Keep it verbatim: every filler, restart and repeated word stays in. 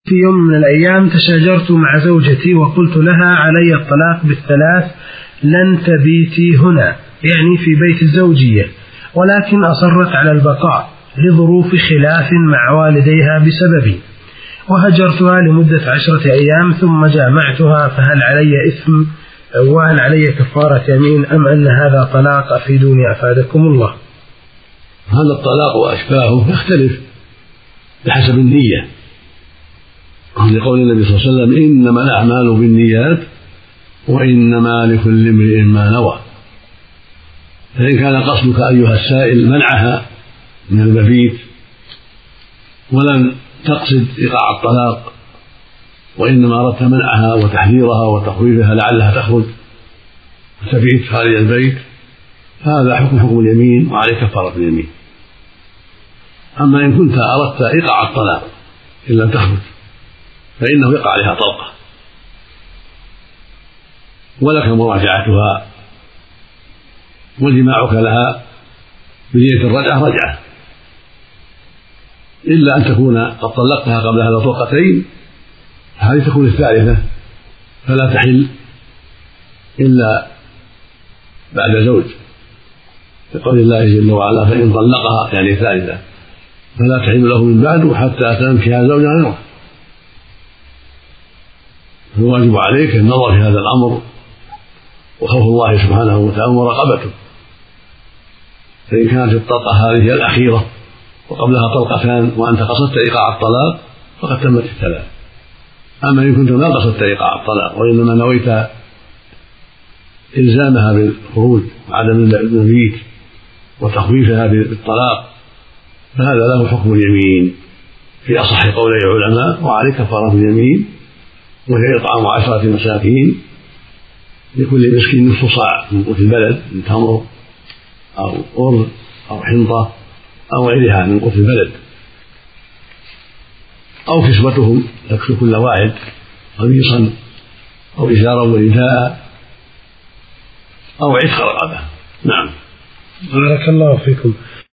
في يوم من الأيام تشاجرت مع زوجتي وقلت لها علي الطلاق بالثلاث لن تبيتي هنا، يعني في بيت الزوجية، ولكن أصرت على البقاء لظروف خلاف مع والديها بسببي، وهجرتها لمدة عشرة أيام ثم جامعتها، فهل علي إثم وهل علي كفارة يمين أم أن هذا طلاق؟ أفيدوني أفادكم الله. هذا الطلاق وأشباهه يختلف بحسب النية، لقول النبي صلى الله عليه وسلم إنما الأعمال بالنيات وإنما لكل امرئ ما نوى. فإن كان قصدك أيها السائل منعها من المبيت ولم تقصد إيقاع الطلاق وإنما أردت منعها وتحذيرها وتخويفها لعلها تخرج وتبيت خارج البيت، هذا حكم حكم اليمين وعليك كفارة اليمين. أما إن كنت أردت إيقاع الطلاق إن لم تخرج فإنه يقع عليها طلقة ولك مراجعتها وجماعك لها بنية الرجعة رجعة، إلا أن تكون قد طلقتها قبل هذا طلقتين، هذه تكون الثالثة فلا تحل إلا بعد زوج، لقول الله جل وعلا فإن طلقها يعني ثالثة فلا تحل له من بعد حتى تنكح زوجا غيره. الواجب عليك النظر في هذا الأمر وخوف الله سبحانه وتعالى ومراقبته، فإن كانت الطلقة هذه الأخيرة وقبلها طلقتان وأنت قصدت إيقاع الطلاق فقد تمت الثلاث. أما إن كنت ما قصدت إيقاع الطلاق وإنما نويت إلزامها بالخروج وعدم المبيت وتخويفها بالطلاق فهذا له حكم اليمين في أصح قولي العلماء، وعليك كفارة اليمين وهي إطعام عشرة مساكين لكل مسكين نصف صاع من قوت البلد من تمر أو أرز أو حنطة أو غيرها من قوت البلد، أو كسوتهم تكسو كل واحد قميصا أو إزارا ورداء أو عتق رقبة. نعم. بارك الله فيكم.